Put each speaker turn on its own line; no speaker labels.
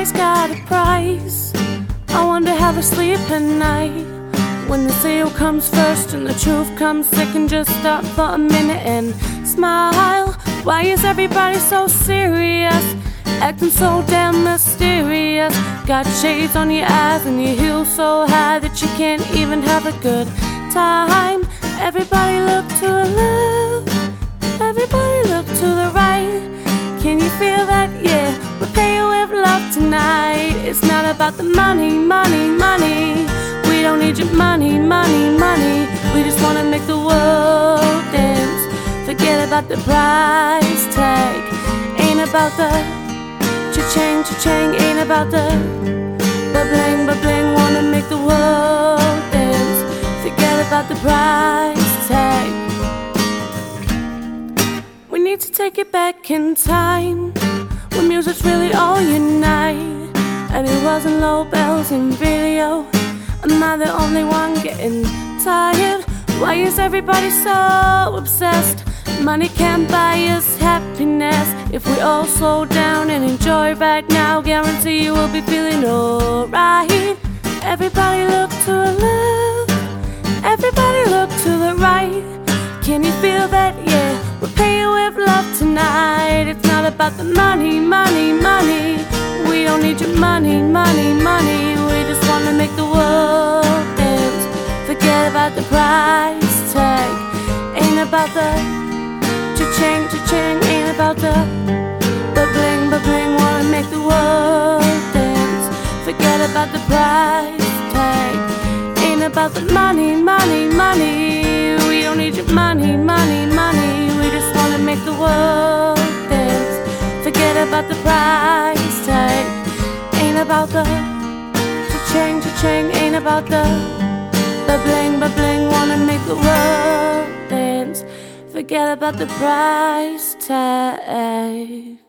everybody's got a price. I wonder how they sleep at night, when the sale comes first and the truth comes second. Just stop for a minute and smile. Why is everybody so serious, acting so damn mysterious? Got shades on your eyes and your heels so high that you can't even have a good time. Everybody look to the left, everybody look to the right. Can you feel that? Yeah, we're paying with love tonight. It's not about the money, money, money. We don't need your money, money, money. We just wanna make the world dance. Forget about the price tag. Ain't about the cha-ching, cha-ching. Ain't about the ba-bling, ba-bling. Wanna make the world dance. Forget about the price tag. We need to take it back in time, when music's really all you need, and it wasn't low bells and video. Am I the only one getting tired? Why is everybody so obsessed? Money can't buy us happiness. If we all slow down and enjoy right now, guarantee you will be feeling alright. Everybody look to the left, everybody look to the right. Can you feel that? Yeah, we're paying with love tonight. It's not about the money, money, money. We don't need your money, money, money. We just wanna make the world dance. Forget about the price tag. Ain't about the cha-ching, cha-ching. Ain't about the ba-bling, ba-bling. Wanna make the world dance. Forget about the price tag. Ain't about the money, money, money. We don't need your money, money, money. We just wanna make the world dance. Forget about the price tag. Ain't about the cha-ching, cha-ching. Ain't about the ba-bling, ba-bling. Wanna make the world dance. Forget about the price tag.